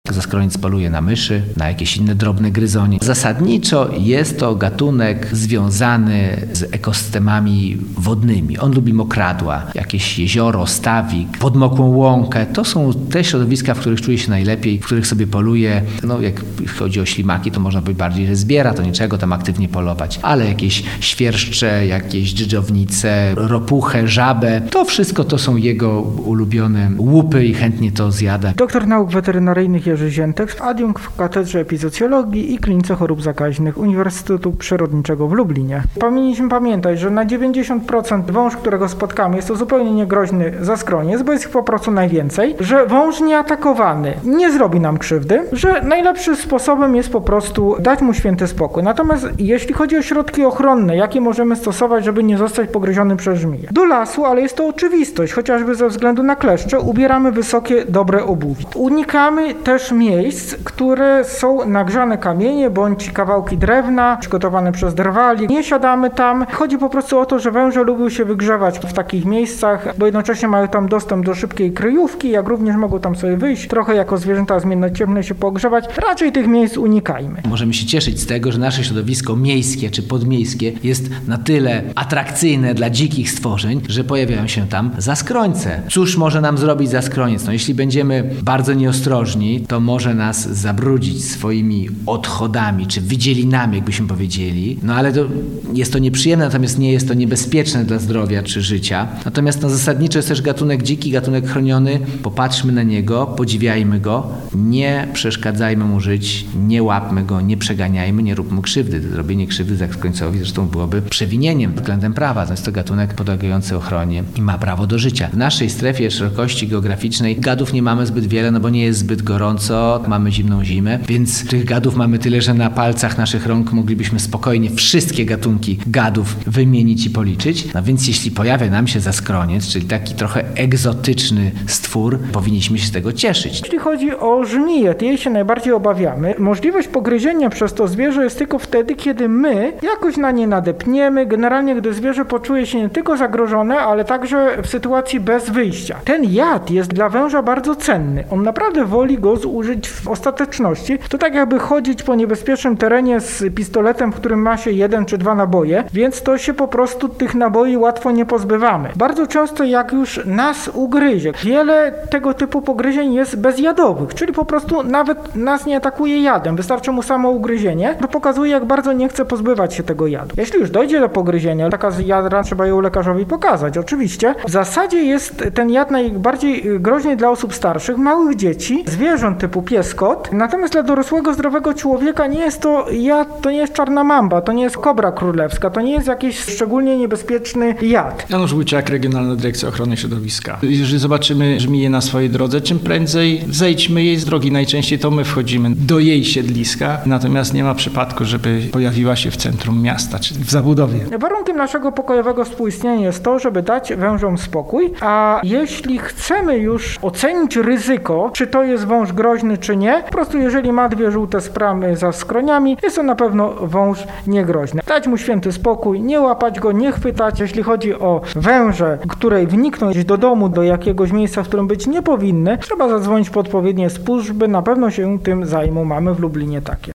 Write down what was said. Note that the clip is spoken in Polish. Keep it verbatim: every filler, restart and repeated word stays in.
Zaskroniec poluje na myszy, na jakieś inne drobne gryzonie. Zasadniczo jest to gatunek związany z ekosystemami wodnymi. On lubi mokradła, jakieś jezioro, stawik, podmokłą łąkę. To są te środowiska, w których czuje się najlepiej, w których sobie poluje. No, jak chodzi o ślimaki, to można być bardziej, że zbiera, to niczego tam aktywnie polować. Ale jakieś świerszcze, jakieś dżdżownice, ropuchę, żabę, to wszystko to są jego ulubione łupy i chętnie to zjada. Doktor nauk weterynaryjnych Jerzy Ziętek, adiunkt w Katedrze Epizocjologii i Klinice Chorób Zakaźnych Uniwersytetu Przyrodniczego w Lublinie. Powinniśmy pamiętać, że na dziewięćdziesiąt procent wąż, którego spotkamy, jest to zupełnie niegroźny zaskroniec, bo jest ich po prostu najwięcej, że wąż nieatakowany nie zrobi nam krzywdy, że najlepszym sposobem jest po prostu dać mu święty spokój. Natomiast jeśli chodzi o środki ochronne, jakie możemy stosować, żeby nie zostać pogryziony przez żmiję? Do lasu, ale jest to oczywistość, chociażby ze względu na kleszcze, ubieramy wysokie, dobre obuwie. Unikamy też miejsc, które są nagrzane kamienie bądź kawałki drewna przygotowane przez drwali. Nie siadamy tam. Chodzi po prostu o to, że węże lubią się wygrzewać w takich miejscach, bo jednocześnie mają tam dostęp do szybkiej kryjówki, jak również mogą tam sobie wyjść, trochę jako zwierzęta zmiennociemne się pogrzewać. Raczej tych miejsc unikajmy. Możemy się cieszyć z tego, że nasze środowisko miejskie czy podmiejskie jest na tyle atrakcyjne dla dzikich stworzeń, że pojawiają się tam zaskrońce. Cóż może nam zrobić zaskroniec? No, jeśli będziemy bardzo nieostrożni, to może nas zabrudzić swoimi odchodami, czy wydzielinami, jakbyśmy powiedzieli. No ale to jest to nieprzyjemne, natomiast nie jest to niebezpieczne dla zdrowia czy życia. Natomiast no, zasadniczo jest też gatunek dziki, gatunek chroniony. Popatrzmy na niego, podziwiajmy go, nie przeszkadzajmy mu żyć, nie łapmy go, nie przeganiajmy, nie róbmy krzywdy. Zrobienie krzywdy zaskrońcowi zresztą byłoby przewinieniem względem prawa. To jest to gatunek podlegający ochronie i ma prawo do życia. W naszej strefie szerokości geograficznej gadów nie mamy zbyt wiele, no bo nie jest zbyt gorąco, mamy zimną zimę, więc tych gadów mamy tyle, że na palcach naszych rąk moglibyśmy spokojnie wszystkie gatunki gadów wymienić i policzyć. No więc jeśli pojawia nam się zaskroniec, czyli taki trochę egzotyczny stwór, powinniśmy się z tego cieszyć. Jeśli chodzi o żmiję, to jej się najbardziej obawiamy. Możliwość pogryzienia przez to zwierzę jest tylko wtedy, kiedy my jakoś na nie nadepniemy, generalnie gdy zwierzę poczuje się nie tylko zagrożone, ale także w sytuacji bez wyjścia. Ten jad jest dla węża bardzo cenny. On naprawdę woli go zużyć w ostateczności. To tak jakby chodzić po niebezpiecznym terenie z pistoletem, w którym ma się jeden czy dwa naboje, więc to się po prostu tych naboi łatwo nie pozbywamy. Bardzo często jak już nas ugryzie, wiele tego typu pogryzień jest bezjadowych, czyli po prostu nawet nas nie atakuje jadem, wystarczy mu samo ugryzienie, to pokazuje, jak bardzo nie chce pozbywać się tego jadu. Jeśli już dojdzie do pogryzienia, taka jadra trzeba ją lekarzowi pokazać, oczywiście. W zasadzie jest ten jad najbardziej groźny dla osób starszych, małych dzieci, zwierząt typu pies, kot. Natomiast dla dorosłego, zdrowego człowieka nie jest to jad, to nie jest czarna mamba, to nie jest kobra królewska, to nie jest jakiś szczególnie niebezpieczny jad. Janusz Wójciak, Regionalna Dyrekcja Ochrony Środowiska. Jeżeli zobaczymy żmiję na swojej drodze, czym prędzej zejdźmy jej z drogi. Najczęściej to my wchodzimy do jej siedliska, natomiast nie ma przypadku, żeby pojawiła się w centrum miasta, czy w zabudowie. Warunkiem naszego pokojowego współistnienia jest to, żeby dać wężom spokój, a jeśli chcemy już ocenić ryzyko, czy to jest wąż groźny, czy nie, po prostu jeżeli ma dwie żółte spramy za skroniami, jest to na pewno wąż niegroźny. Dać mu święty spokój, nie łapać go, nie chwytać. Jeśli chodzi o węże, które wnikną gdzieś do domu, do jakiegoś miejsca, w którym być nie powinny, trzeba zadzwonić po odpowiednie służby, na pewno się tym zajmą. Mamy w Lublinie takie.